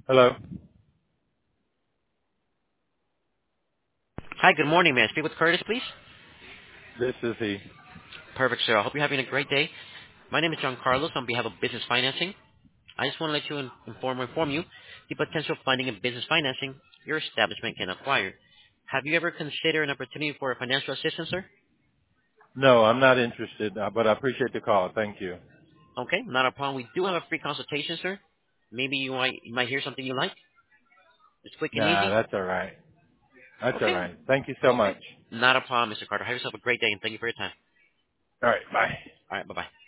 Hello. Hi, good morning, man. Speak with Curtis, please. This is he. Perfect, sir. I hope you're having a great day. My name is John Carlos on behalf of Business Financing. I just want to let you inform you the potential funding and business financing your establishment can acquire. Have you ever considered an opportunity for a financial assistance, sir? No, I'm not interested, but I appreciate the call. Thank you. Okay, not a problem. We do have a free consultation, sir. Maybe you might hear something you like. It's quick and Nah, easy. that's all right. That's all Okay. right. Thank you so Okay. much. Not a problem, Mr. Carter. Have yourself a great day, and thank you for your time. All right. Bye. All right, bye-bye.